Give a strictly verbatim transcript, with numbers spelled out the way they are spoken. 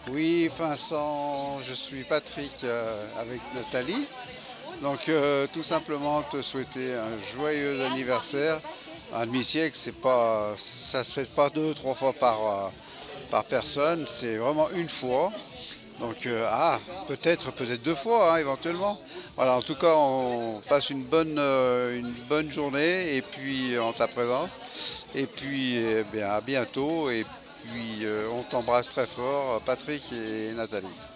Oui, Vincent, je suis Patrick euh, avec Nathalie. Donc euh, tout simplement te souhaiter un joyeux anniversaire. Un demi-siècle, c'est pas, ça se fait pas deux, trois fois par, euh, par personne, c'est vraiment une fois. Donc euh, ah, peut-être, peut-être deux fois hein, éventuellement. Voilà, en tout cas, on passe une bonne, euh, une bonne journée et puis en ta présence. Et puis eh bien, à bientôt. Et puis euh, on t'embrasse très fort, Patrick et Nathalie.